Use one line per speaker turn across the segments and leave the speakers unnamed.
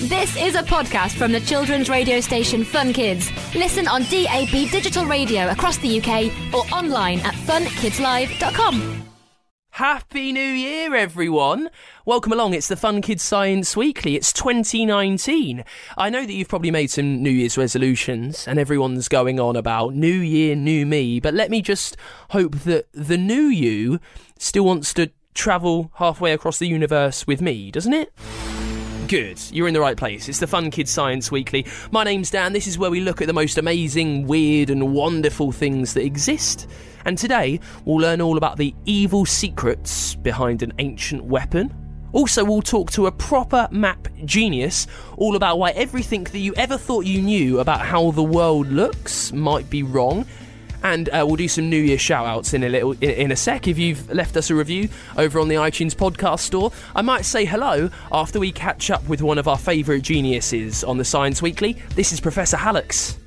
This is a podcast from the children's radio station Fun Kids. Listen on DAB digital radio across the UK or online at funkidslive.com.
Happy New Year, everyone! Welcome along, it's the Fun Kids Science Weekly. It's 2019. I know that you've probably made some New Year's resolutions and everyone's going on about New Year, New Me, but let me just hope that the new you still wants to travel halfway across the universe with me, doesn't it? Good, you're in the right place. It's the Fun Kids Science Weekly. My name's Dan. This is where we look at the most amazing, weird and wonderful things that exist. And today, we'll learn all about the evil secrets behind an ancient weapon. Also, we'll talk to a proper map genius all about why everything that you ever thought you knew about how the world looks might be wrong. And we'll do some New Year shout-outs in a sec. If you've left us a review over on the iTunes podcast store, I might say hello after we catch up with one of our favourite geniuses on the Science Weekly. This is Professor Hallux.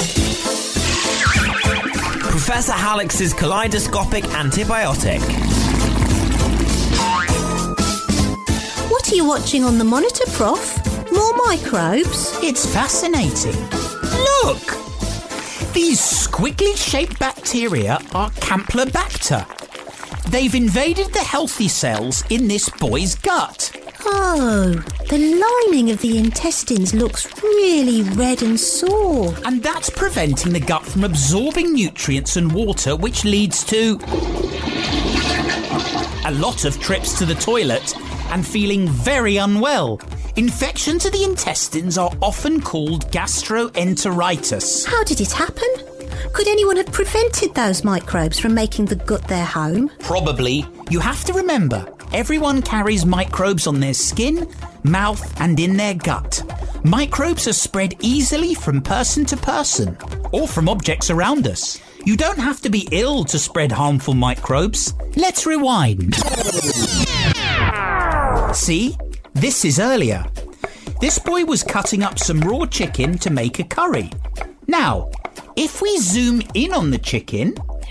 Professor Hallux's kaleidoscopic antibiotic.
What are you watching on the monitor, Prof? More microbes?
It's fascinating. Look! These squiggly-shaped bacteria are Campylobacter. They've invaded the healthy cells in this boy's gut.
Oh, the lining of the intestines looks really red and sore.
And that's preventing the gut from absorbing nutrients and water, which leads to a lot of trips to the toilet and feeling very unwell. Infection to the intestines are often called gastroenteritis.
How did it happen? Could anyone have prevented those microbes from making the gut their home?
Probably. You have to remember, everyone carries microbes on their skin, mouth and in their gut. Microbes are spread easily from person to person or from objects around us. You don't have to be ill to spread harmful microbes. Let's rewind. See? This is earlier. This boy was cutting up some raw chicken to make a curry. Now, if we zoom in on the chicken...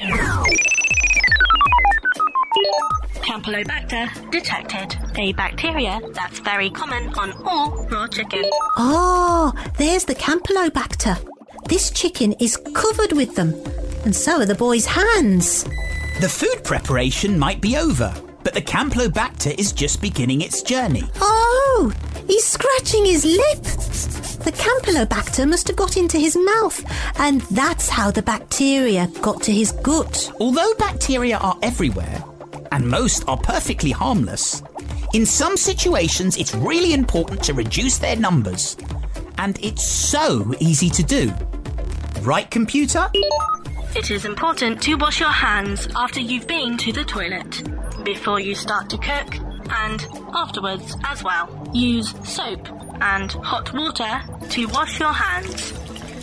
Campylobacter detected, a bacteria that's very common on all raw chicken.
Oh, there's the Campylobacter. This chicken is covered with them, and so are the boy's hands.
The food preparation might be over, but the Campylobacter is just beginning its journey.
Oh, he's scratching his lip. The Campylobacter must have got into his mouth, and that's how the bacteria got to his gut.
Although bacteria are everywhere, and most are perfectly harmless, in some situations it's really important to reduce their numbers. And it's so easy to do. Right, computer?
It is important to wash your hands after you've been to the toilet, before you start to cook, and afterwards as well. Use soap and hot water to wash your hands.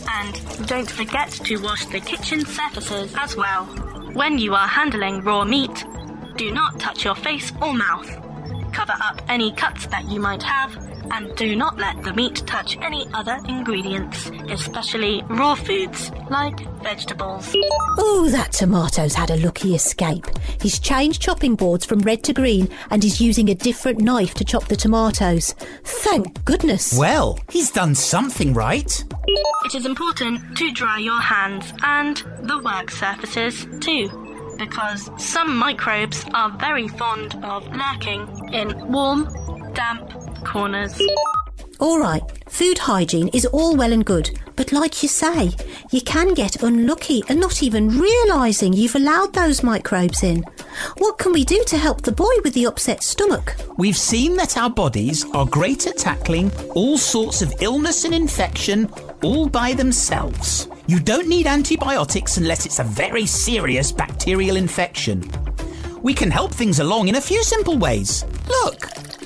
And don't forget to wash the kitchen surfaces as well. When you are handling raw meat, do not touch your face or mouth. Cover up any cuts that you might have, and do not let the meat touch any other ingredients, especially raw foods like vegetables.
Oh, that tomato's had a lucky escape. He's changed chopping boards from red to green and is using a different knife to chop the tomatoes. Thank goodness.
Well, he's done something right.
It is important to dry your hands and the work surfaces too, because some microbes are very fond of lurking in warm, damp corners.
All right, food hygiene is all well and good, but like you say, you can get unlucky and not even realising you've allowed those microbes in. What can we do to help the boy with the upset stomach?
We've seen that our bodies are great at tackling all sorts of illness and infection all by themselves. You don't need antibiotics unless it's a very serious bacterial infection. We can help things along in a few simple ways. Look!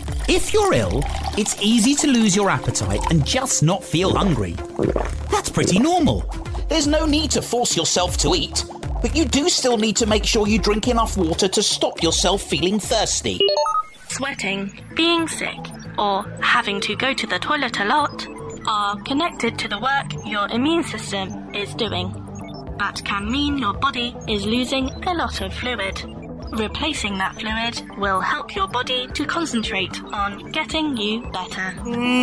If you're ill, it's easy to lose your appetite and just not feel hungry. That's pretty normal.
There's no need to force yourself to eat, but you do still need to make sure you drink enough water to stop yourself feeling thirsty.
Sweating, being sick, or having to go to the toilet a lot are connected to the work your immune system is doing. That can mean your body is losing a lot of fluid, Replacing that fluid will help your body to concentrate on getting you better.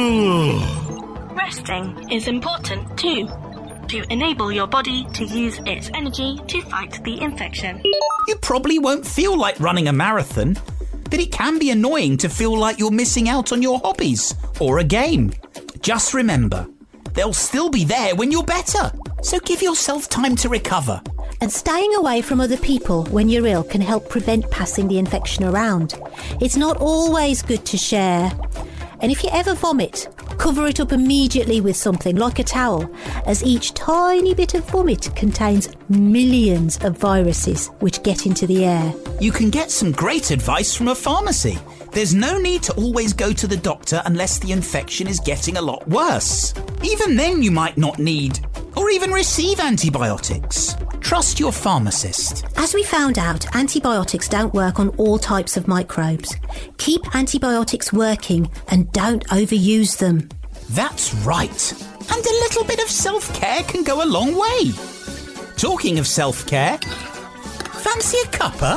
Resting is important too, to enable your body to use its energy to fight the infection.
You probably won't feel like running a marathon, but it can be annoying to feel like you're missing out on your hobbies or a game. Just remember, they'll still be there when you're better, so give yourself time to recover.
And staying away from other people when you're ill can help prevent passing the infection around. It's not always good to share. And if you ever vomit, cover it up immediately with something like a towel, as each tiny bit of vomit contains millions of viruses which get into the air.
You can get some great advice from a pharmacy. There's no need to always go to the doctor unless the infection is getting a lot worse. Even then you might not need or even receive antibiotics. Trust your pharmacist.
As we found out, antibiotics don't work on all types of microbes. Keep antibiotics working and don't overuse them.
That's right. And a little bit of self-care can go a long way. Talking of self-care, fancy a cuppa?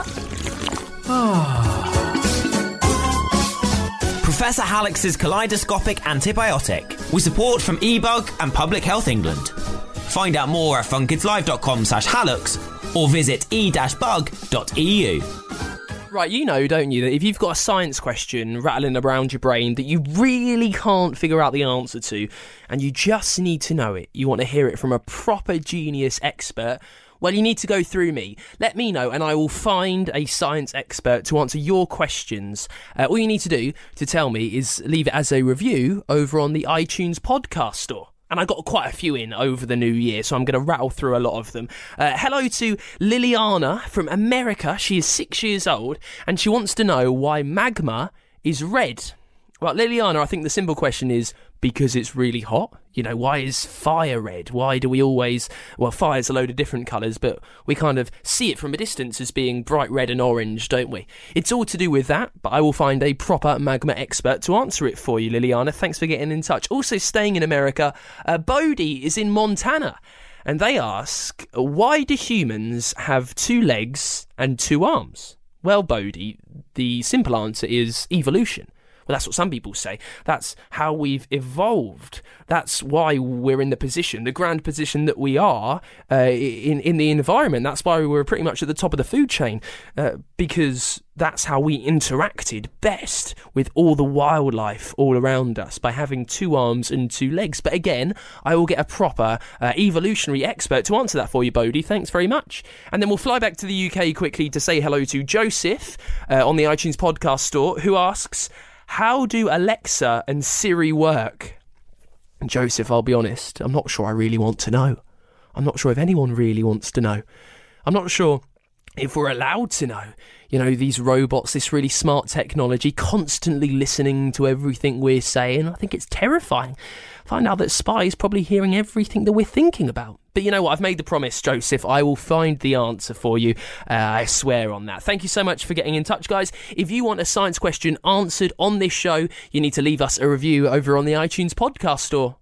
Professor Halix's Kaleidoscopic Antibiotic, with support from eBug and Public Health England. Find out more at funkidslive.com/Halux or visit e-bug.eu.
Right, you know, don't you, that if you've got a science question rattling around your brain that you really can't figure out the answer to, and you just need to know it, you want to hear it from a proper genius expert, well, you need to go through me. Let me know, and I will find a science expert to answer your questions. All you need to do to tell me is leave it as a review over on the iTunes podcast store. And I got quite a few in over the new year, so I'm going to rattle through a lot of them. Hello to Liliana from America. She is 6 years old, and she wants to know why magma is red. Well, Liliana, I think the simple question is because it's really hot. You know, why is fire red? Why do we always... Well, fire's a load of different colours, but we kind of see it from a distance as being bright red and orange, don't we? It's all to do with that, but I will find a proper magma expert to answer it for you, Liliana. Thanks for getting in touch. Also staying in America, Bodhi is in Montana, and they ask, why do humans have 2 legs and 2 arms? Well, Bodhi, the simple answer is evolution. Well, that's what some people say. That's how we've evolved. That's why we're in the position, the grand position that we are in the environment. That's why we were pretty much at the top of the food chain, because that's how we interacted best with all the wildlife all around us, by having 2 arms and 2 legs. But again, I will get a proper evolutionary expert to answer that for you, Bodhi. Thanks very much. And then we'll fly back to the UK quickly to say hello to Joseph on the iTunes podcast store, who asks, how do Alexa and Siri work? And Joseph, I'll be honest, I'm not sure I really want to know. I'm not sure if anyone really wants to know. I'm not sure if we're allowed to know. You know, these robots, this really smart technology, constantly listening to everything we're saying. I think it's terrifying. Find out that spies probably hearing everything that we're thinking about. But you know what? I've made the promise, Joseph. I will find the answer for you. I swear on that. Thank you so much for getting in touch, guys. If you want a science question answered on this show, you need to leave us a review over on the iTunes podcast store.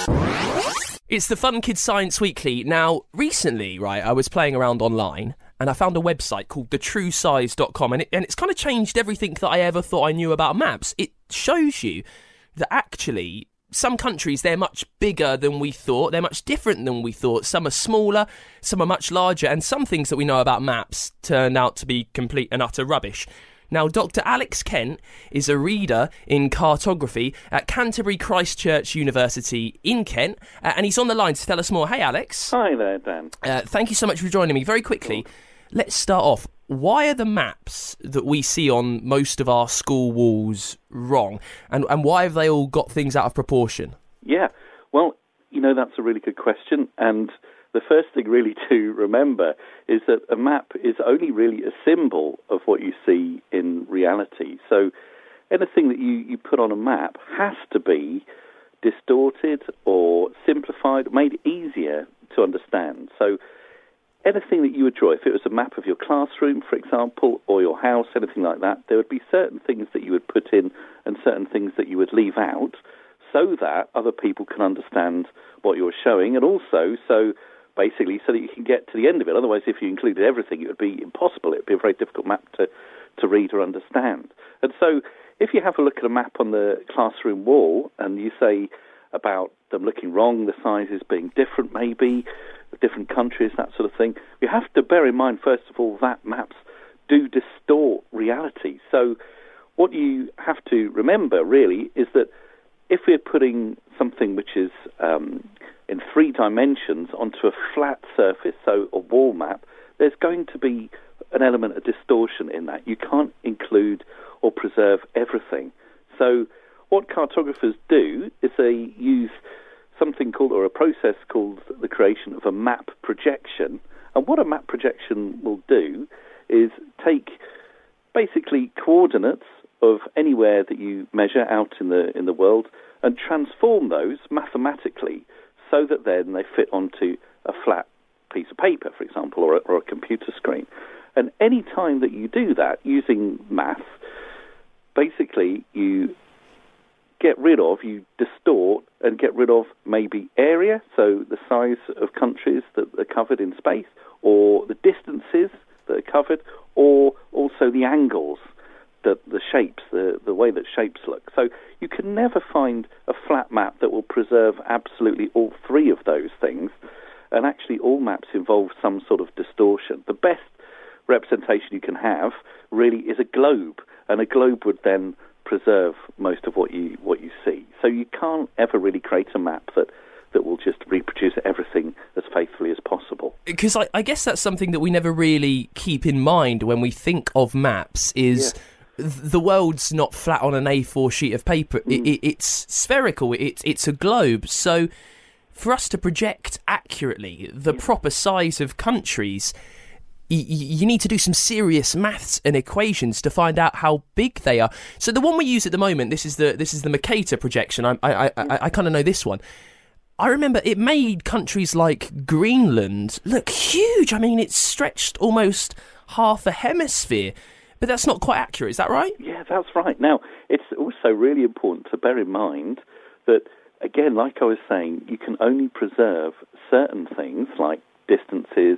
It's the Fun Kids Science Weekly. Now, recently, right, I was playing around online and I found a website called thetruesize.com, and it's kind of changed everything that I ever thought I knew about maps. It shows you that actually some countries, they're much bigger than we thought. They're much different than we thought. Some are smaller, some are much larger, and some things that we know about maps turned out to be complete and utter rubbish. Now, Dr. Alex Kent is a reader in cartography at Canterbury Christ Church University in Kent, and he's on the line to tell us more. Hey, Alex.
Hi there, Dan.
Thank you so much for joining me. Very quickly, let's start off. Why are the maps that we see on most of our school walls wrong? And why have they all got things out of proportion?
Yeah, well, you know, that's a really good question. And the first thing really to remember is that a map is only really a symbol of what you see in reality. So anything that you put on a map has to be distorted or simplified, made easier to understand. So anything that you would draw, if it was a map of your classroom, for example, or your house, anything like that, there would be certain things that you would put in and certain things that you would leave out so that other people can understand what you're showing, and also so basically, so that you can get to the end of it. Otherwise, if you included everything, it would be impossible. It would be a very difficult map to read or understand. And so if you have a look at a map on the classroom wall and you say about them looking wrong, the sizes being different maybe, different countries, that sort of thing, you have to bear in mind, first of all, that maps do distort reality. So what you have to remember, really, is that if we're putting something which is in 3 dimensions onto a flat surface, so a wall map, there's going to be an element of distortion in that. You can't include or preserve everything. So what cartographers do is they use something called, or a process called, the creation of a map projection. And what a map projection will do is take basically coordinates of anywhere that you measure out in the world and transform those mathematically so that then they fit onto a flat piece of paper, for example, or a computer screen. And any time that you do that using math, basically you you distort and get rid of maybe area, so the size of countries that are covered in space, or the distances that are covered, or also the angles, the shapes, the way that shapes look. So you can never find a flat map that will preserve absolutely all 3 of those things, and actually all maps involve some sort of distortion. The best representation you can have really is a globe, and a globe would then preserve most of what you see. So you can't ever really create a map that will just reproduce everything as faithfully as possible.
Because I guess that's something that we never really keep in mind when we think of maps is... Yeah. The world's not flat on an A4 sheet of paper. It's spherical. It's a globe. So for us to project accurately the proper size of countries, you need to do some serious maths and equations to find out how big they are. So the one we use at the moment, this is the Mercator projection. I kind of know this one. I remember it made countries like Greenland look huge. I mean, it's stretched almost half a hemisphere. But that's not quite accurate, is that right?
Yeah, that's right. Now, it's also really important to bear in mind that, again, like I was saying, you can only preserve certain things like distances,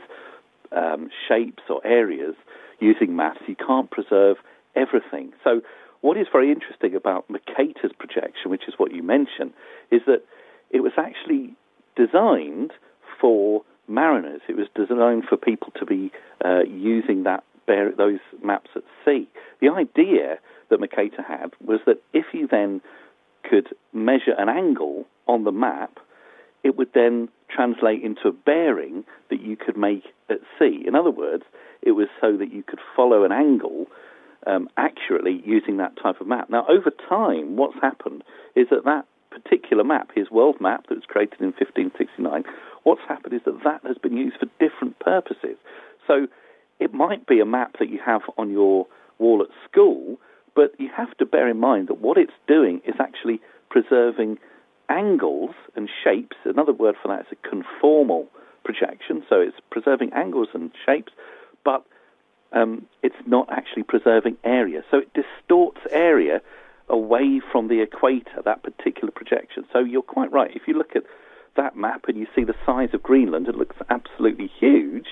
shapes or areas using maths. You can't preserve everything. So what is very interesting about Mercator's projection, which is what you mentioned, is that it was actually designed for mariners. It was designed for people to be using those maps at sea. The idea that Mercator had was that if you then could measure an angle on the map, it would then translate into a bearing that you could make at sea. In other words, it was so that you could follow an angle accurately using that type of map. Now, over time, what's happened is that particular map, his world map that was created in 1569, what's happened is that has been used for different purposes. So it might be a map that you have on your wall at school, but you have to bear in mind that what it's doing is actually preserving angles and shapes. Another word for that is a conformal projection, so it's preserving angles and shapes, but it's not actually preserving area. So it distorts area away from the equator, that particular projection. So you're quite right. If you look at that map and you see the size of Greenland, it looks absolutely huge,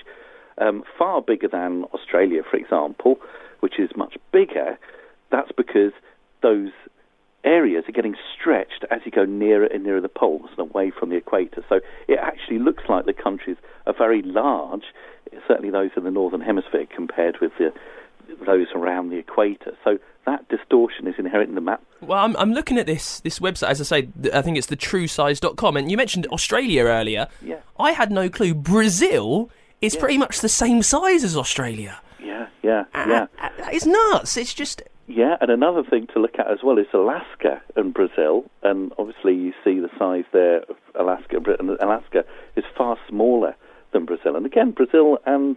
far bigger than Australia, for example, which is much bigger. That's because those areas are getting stretched as you go nearer and nearer the poles and away from the equator. So it actually looks like the countries are very large, certainly those in the northern hemisphere compared with those around the equator. So that distortion is inherent in the map.
Well, I'm looking at this website, as I say, I think it's the truesize.com, and you mentioned Australia earlier.
Yeah.
I had no clue. Brazil is pretty much the same size as Australia.
Yeah.
That is nuts. It's just...
Yeah, and another thing to look at as well is Alaska and Brazil, and obviously you see the size there of Alaska, and Alaska is far smaller than Brazil. And again, Brazil and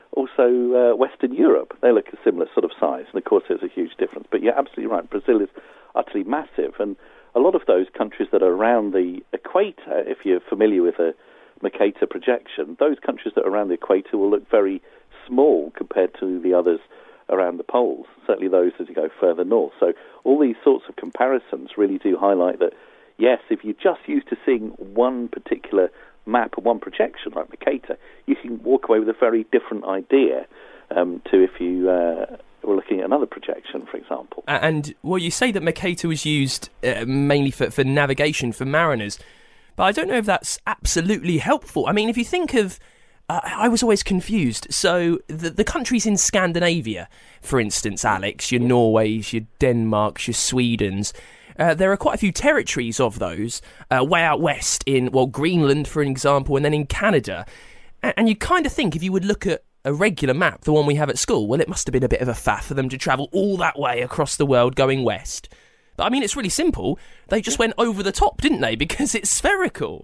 also Western Europe, they look a similar sort of size, and of course there's a huge difference. But you're absolutely right, Brazil is utterly massive, and a lot of those countries that are around the equator, if you're familiar with a Mercator projection, those countries that are around the equator will look very small compared to the others around the poles, certainly those as you go further north. So all these sorts of comparisons really do highlight that, yes, if you're just used to seeing one particular map and one projection, like Mercator, you can walk away with a very different idea to if you were looking at another projection, for example.
And, well, you say that Mercator was used mainly for navigation, for mariners, but I don't know if that's absolutely helpful. I mean, if you think of... I was always confused. So the countries in Scandinavia, for instance, Alex, your Norways, your Denmarks, your Swedens... there are quite a few territories of those way out west in, Greenland, for example, and then in Canada. And you kind of think if you would look at a regular map, the one we have at school, well, it must have been a bit of a faff for them to travel all that way across the world going west. But, I mean, it's really simple. They just went over the top, didn't they? Because it's spherical.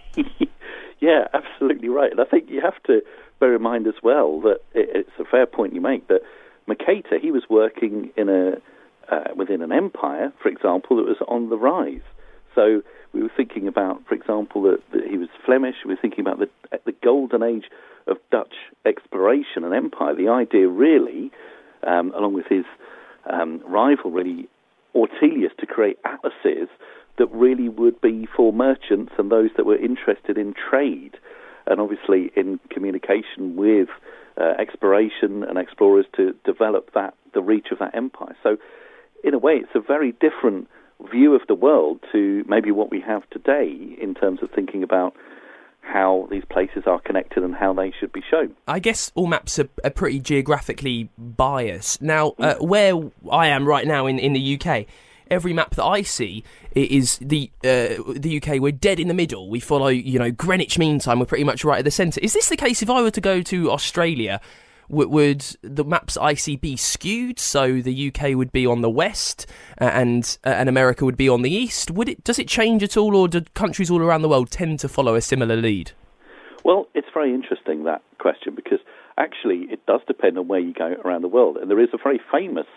Yeah, absolutely right. And I think you have to bear in mind as well that it's a fair point you make, that Mercator, he was working in within an empire, for example, that was on the rise. So we were thinking about, for example, that he was Flemish. We were thinking about the golden age of Dutch exploration and empire. The idea really, along with his rival, really, Ortelius, to create atlases that really would be for merchants and those that were interested in trade, and obviously in communication with exploration and explorers to develop the reach of that empire. So in a way, it's a very different view of the world to maybe what we have today in terms of thinking about how these places are connected and how they should be shown.
I guess all maps are pretty geographically biased. Now, where I am right now in the UK, every map that I see is the UK. We're dead in the middle. We follow, Greenwich Mean Time. We're pretty much right at the centre. Is this the case if I were to go to Australia? Would the maps I see be skewed, so the UK would be on the west and America would be on the east? Does it change at all, or do countries all around the world tend to follow a similar lead?
Well, it's very interesting, that question, because actually it does depend on where you go around the world. And there is a very famous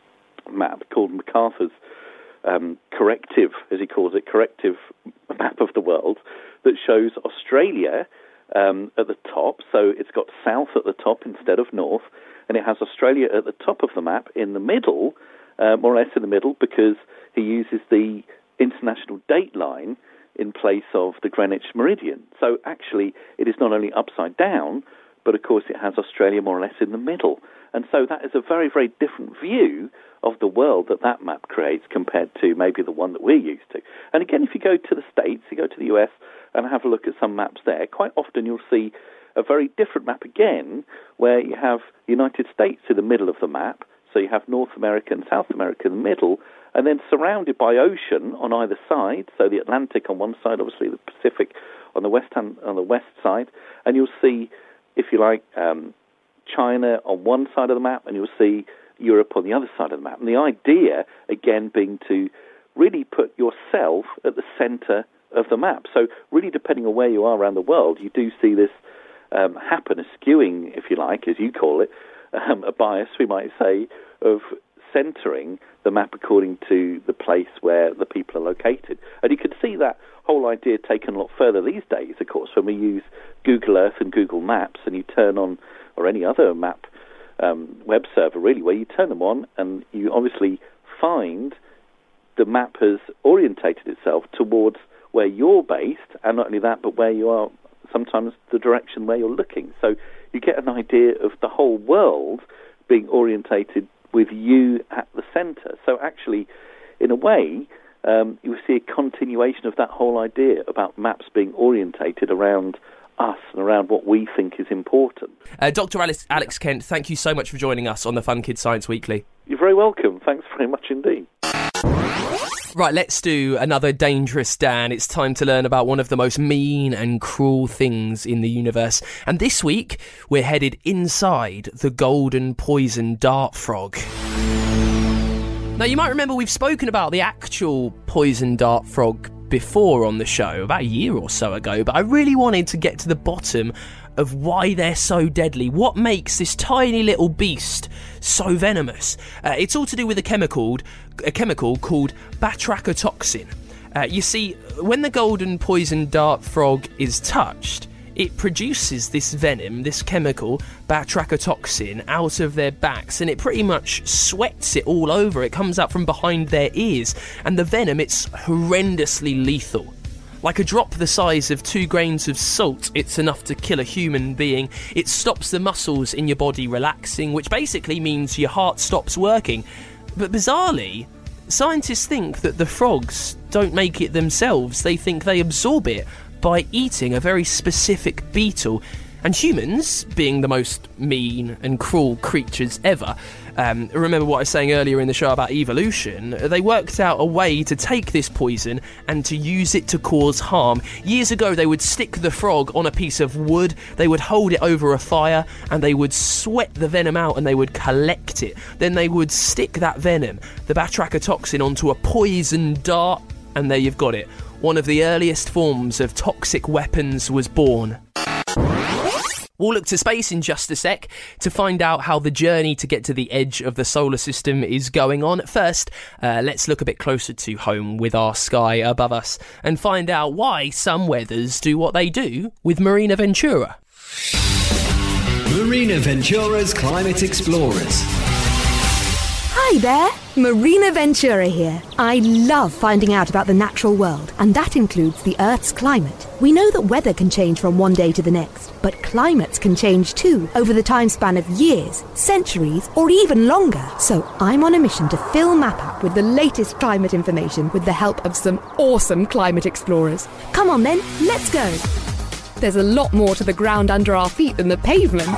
map called MacArthur's corrective, as he calls it, corrective map of the world, that shows Australia at the top, so it's got south at the top instead of north, and it has Australia at the top of the map in the middle, more or less in the middle, because he uses the international date line in place of the Greenwich meridian. So actually it is not only upside down, but of course it has Australia more or less in the middle. And so that is a very, very different view of the world that map creates compared to maybe the one that we're used to. And again, if you go to the States, you go to the US and have a look at some maps there, quite often you'll see a very different map again, where you have the United States in the middle of the map, so you have North America and South America in the middle, and then surrounded by ocean on either side, so the Atlantic on one side, obviously the Pacific on the west side, and you'll see, if you like, China on one side of the map, and you'll see Europe on the other side of the map. And the idea, again, being to really put yourself at the centre of the map. So really, depending on where you are around the world, you do see this happen, a skewing, if you like, as you call it, a bias, we might say, of centering the map according to the place where the people are located. And you can see that whole idea taken a lot further these days, of course, when we use Google Earth and Google Maps, and you turn on, or any other map web server, really, where you turn them on, and you obviously find the map has orientated itself towards where you're based, and not only that, but where you are, sometimes the direction where you're looking. So you get an idea of the whole world being orientated with you at the centre. So actually, in a way, you see a continuation of that whole idea about maps being orientated around us and around what we think is important.
Dr. Alex Kent, thank you so much for joining us on the Fun Kids Science Weekly.
You're very welcome. Thanks very much indeed.
Right, let's do another Dangerous Dan. It's time to learn about one of the most mean and cruel things in the universe. And this week, we're headed inside the golden poison dart frog. Now, you might remember we've spoken about the actual poison dart frog before on the show, about a year or so ago, but I really wanted to get to the bottom of why they're so deadly. What makes this tiny little beast so venomous? It's all to do with a chemical called batrachotoxin. You see, when the golden poison dart frog is touched, it produces this venom, this chemical, batrachotoxin, out of their backs, and it pretty much sweats it all over. It comes out from behind their ears, and the venom, it's horrendously lethal. Like a drop the size of 2 grains of salt, it's enough to kill a human being. It stops the muscles in your body relaxing, which basically means your heart stops working. But bizarrely, scientists think that the frogs don't make it themselves. They think they absorb it by eating a very specific beetle. And humans, being the most mean and cruel creatures ever, remember what I was saying earlier in the show about evolution, they worked out a way to take this poison and to use it to cause harm. Years ago, they would stick the frog on a piece of wood, they would hold it over a fire, and they would sweat the venom out and they would collect it. Then they would stick that venom, the batrachia toxin, onto a poison dart, and there you've got it. One of the earliest forms of toxic weapons was born. We'll look to space in just a sec to find out how the journey to get to the edge of the solar system is going on. First, let's look a bit closer to home with our sky above us and find out why some weathers do what they do with Marina Ventura.
Marina Ventura's Climate Explorers.
Hi there, Marina Ventura here. I love finding out about the natural world, and that includes the Earth's climate. We know that weather can change from one day to the next, but climates can change too over the time span of years, centuries, or even longer. So I'm on a mission to fill MapApp with the latest climate information with the help of some awesome climate explorers. Come on then, let's go. There's a lot more to the ground under our feet than the pavement.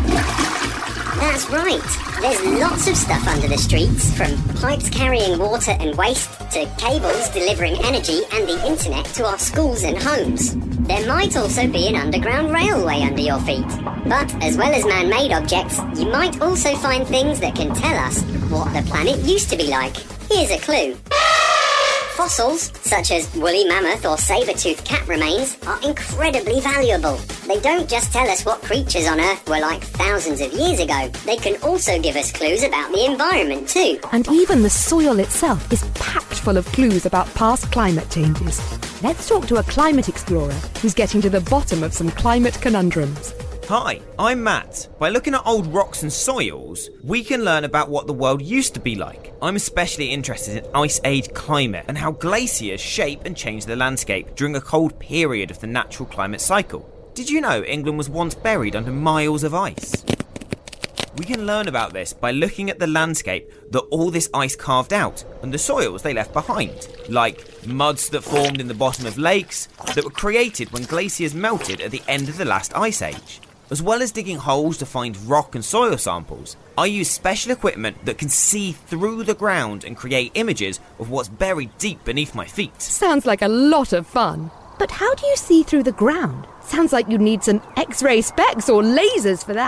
That's right. There's lots of stuff under the streets, from pipes carrying water and waste to cables delivering energy and the internet to our schools and homes. There might also be an underground railway under your feet. But as well as man-made objects, you might also find things that can tell us what the planet used to be like. Here's a clue. Fossils, such as woolly mammoth or saber-toothed cat remains, are incredibly valuable. They don't just tell us what creatures on Earth were like thousands of years ago. They can also give us clues about the environment too.
And even the soil itself is packed full of clues about past climate changes. Let's talk to a climate explorer who's getting to the bottom of some climate conundrums.
Hi, I'm Matt. By looking at old rocks and soils, we can learn about what the world used to be like. I'm especially interested in Ice Age climate and how glaciers shape and change the landscape during a cold period of the natural climate cycle. Did you know England was once buried under miles of ice? We can learn about this by looking at the landscape that all this ice carved out and the soils they left behind, like muds that formed in the bottom of lakes that were created when glaciers melted at the end of the last ice age. As well as digging holes to find rock and soil samples, I use special equipment that can see through the ground and create images of what's buried deep beneath my feet.
Sounds like a lot of fun. But how do you see through the ground? Sounds like you'd need some X-ray specs or lasers for that.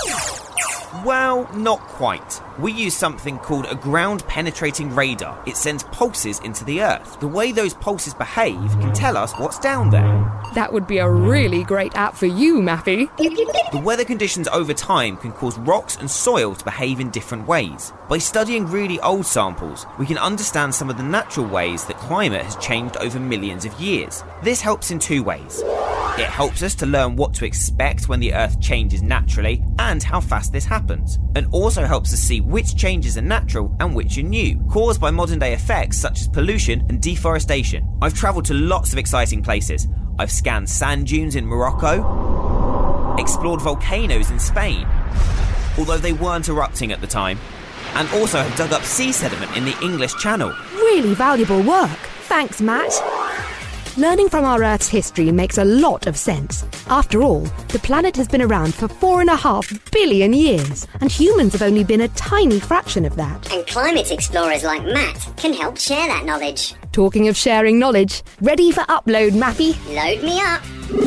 Well, not quite. We use something called a ground-penetrating radar. It sends pulses into the Earth. The way those pulses behave can tell us what's down there.
That would be a really great app for you, Mappy.
The weather conditions over time can cause rocks and soil to behave in different ways. By studying really old samples, we can understand some of the natural ways that climate has changed over millions of years. This helps in 2 ways. It helps us to learn what to expect when the Earth changes naturally and how fast this happens, and also helps us see which changes are natural and which are new, caused by modern day effects such as pollution and deforestation. I've travelled to lots of exciting places. I've scanned sand dunes in Morocco, explored volcanoes in Spain, although they weren't erupting at the time, and also have dug up sea sediment in the English Channel.
Really valuable work. Thanks, Matt. Learning from our Earth's history makes a lot of sense. After all, the planet has been around for 4.5 billion years, and humans have only been a tiny fraction of that.
And climate explorers like Matt can help share that knowledge.
Talking of sharing knowledge, ready for upload, Mappy?
Load me up.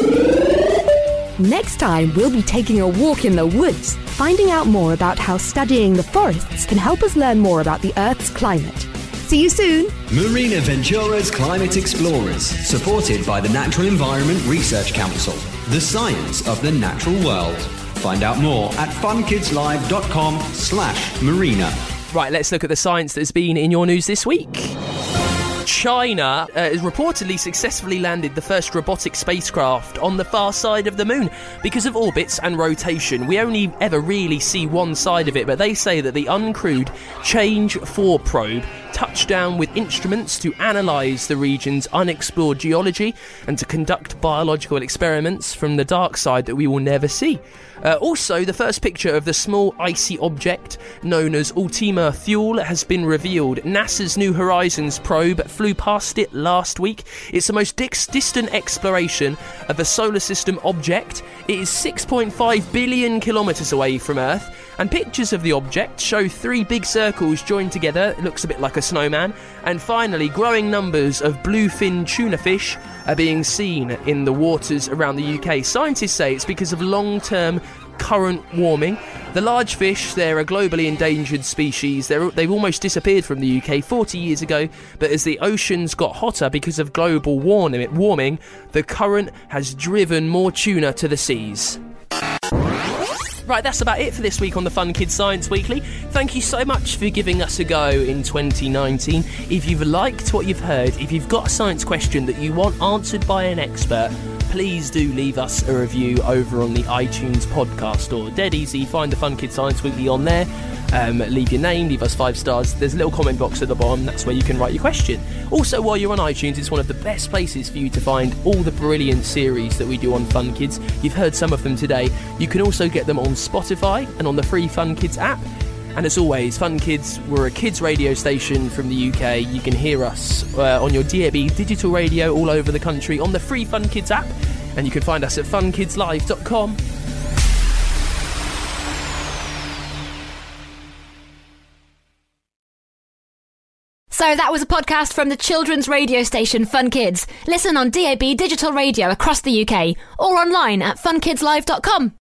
Next time, we'll be taking a walk in the woods, finding out more about how studying the forests can help us learn more about the Earth's climate. See you soon.
Marina Ventura's Climate Explorers, supported by the Natural Environment Research Council. The science of the natural world. Find out more at funkidslive.com/marina.
Right, let's look at the science that's been in your news this week. China has reportedly successfully landed the first robotic spacecraft on the far side of the moon. Because of orbits and rotation, we only ever really see one side of it, but they say that the uncrewed Change 4 probe touched down with instruments to analyse the region's unexplored geology and to conduct biological experiments from the dark side that we will never see. Also, the first picture of the small icy object known as Ultima Thule has been revealed. NASA's New Horizons probe flew past it last week. It's the most distant exploration of a solar system object. It is 6.5 billion kilometres away from Earth, and pictures of the object show 3 big circles joined together. It looks a bit like a snowman. And finally, growing numbers of bluefin tuna fish are being seen in the waters around the UK. Scientists say it's because of long-term current warming. The large fish, they're a globally endangered species. They've almost disappeared from the UK 40 years ago, but as the oceans got hotter because of global warming, the current has driven more tuna to the seas. Right, that's about it for this week on the Fun Kids Science Weekly. Thank you so much for giving us a go in 2019. If you've liked what you've heard, if you've got a science question that you want answered by an expert, please do leave us a review over on the iTunes podcast store. Dead easy, find the Fun Kids Science Weekly on there. Leave your name, leave us 5 stars. There's a little comment box at the bottom, that's where you can write your question. Also, while you're on iTunes, it's one of the best places for you to find all the brilliant series that we do on Fun Kids. You've heard some of them today. You can also get them on Spotify and on the free Fun Kids app. And as always, Fun Kids, we're a kids radio station from the UK. You can hear us on your DAB digital radio all over the country on the free Fun Kids app. And you can find us at funkidslive.com.
So that was a podcast from the children's radio station Fun Kids. Listen on DAB digital radio across the UK or online at funkidslive.com.